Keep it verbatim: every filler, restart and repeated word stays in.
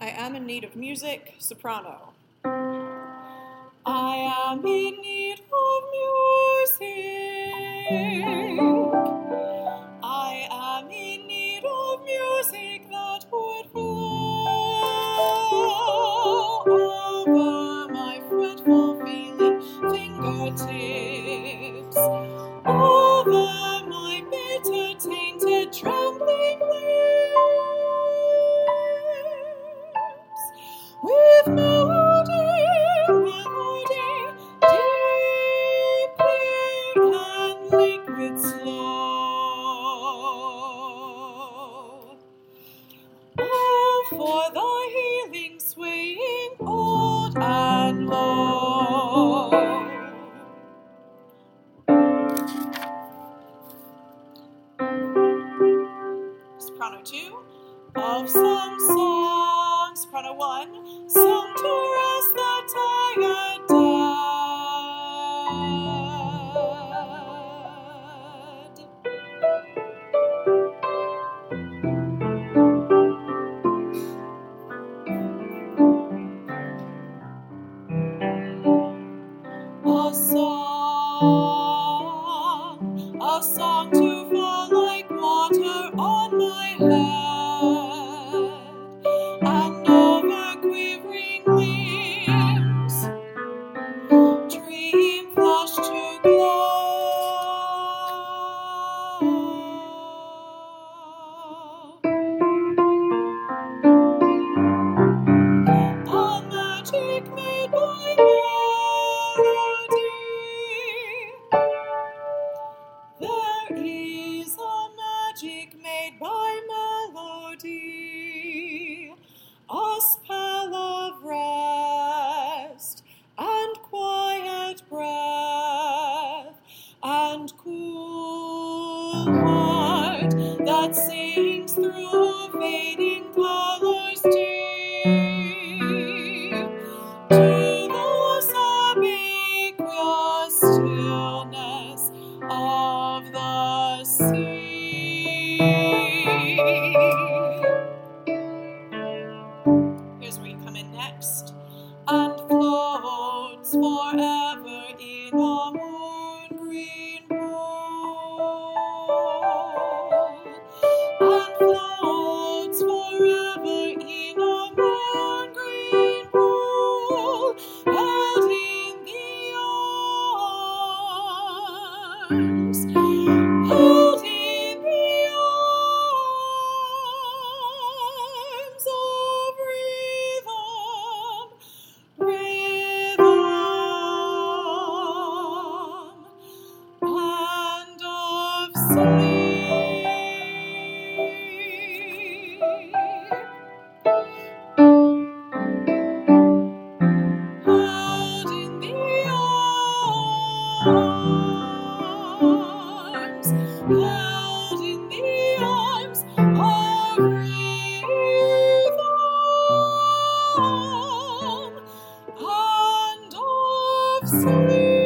I am in need of music, soprano. I am in need of music. I am in need of music that would flow over my fretful feeling fingertips, over my bitter, tainted, trembling lips, with melody, melody, deep, clear, and liquid slow. Oh, for thy healing, swaying old and low. Soprano two, of some song. Soprano one, sung to rest the tired dead. A song, a song to fall like water on my head, and over quivering limbs, dream flush to glow. A magic made by melody. There is a magic made by melody, a spell of rest and quiet breath and cool heart that sings through fading colors deep to the subaqueous stillness of the sea. Here's where you come in next. And floats forever in a moon green pool. And floats forever in a moon green pool, held in the arms, held in the arms of rhythm, rhythm, and of sleep. Held in the arms, held in the arms of rhythm and of sleep.